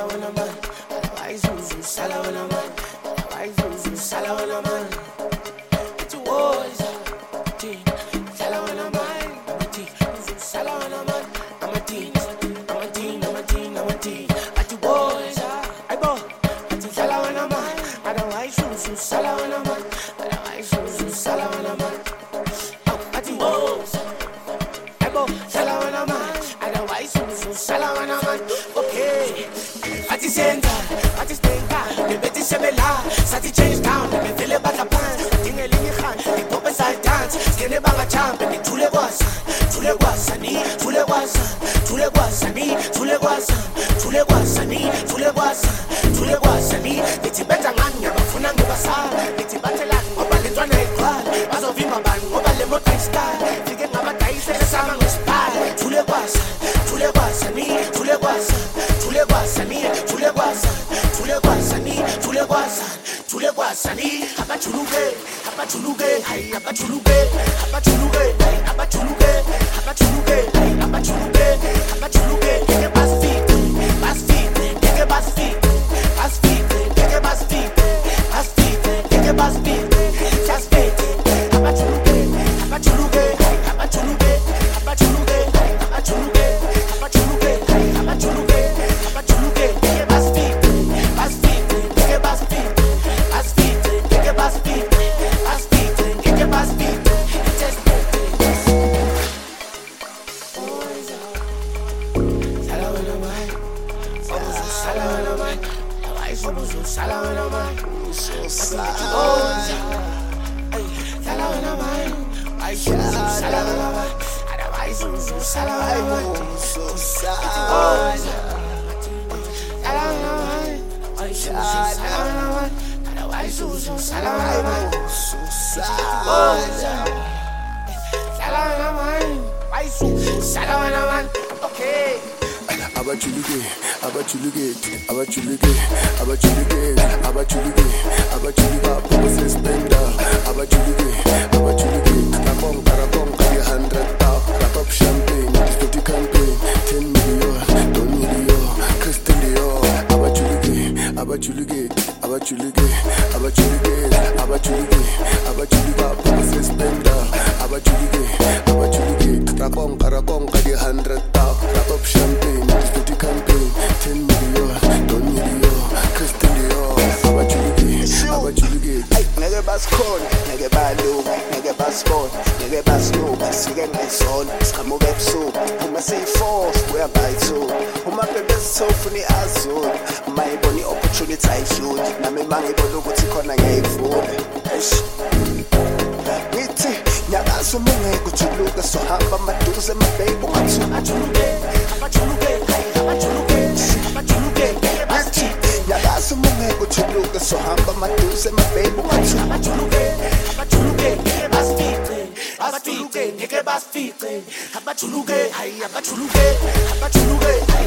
salawana man, Zuzu salawana man, Zuzu salawana man. It's a war, salawana man, I'm a teen, Zuzu salawana man, I'm a teen, I'm a teen, I'm a teen, I'm a teen. At the boys, I go, at the salawana man, I don't like Zuzu salawana man, I don't like Zuzu salawana man. At the boys, I go, salawana man, I don't like Zuzu salawana man. Okay, at the center, at the center, the betty sebela, sati change down, the feel about the pants, tinga lingi khan, the pop side dance, skene banga champ, and the tule guasa, ni, tule guasa, ni, it's better man, yabafuna ngibasa, it's better land, ngoba lentwana iqala, bazovimba abantu, ngoba le moto istar, fike ngabadayise lesama ngesipala, tule guasa, ni, tule guasa, ni, abachuluke, hey, abachuluke, get bas feet, get bas feet, just feet, abachuluke, okay. Abachuluke,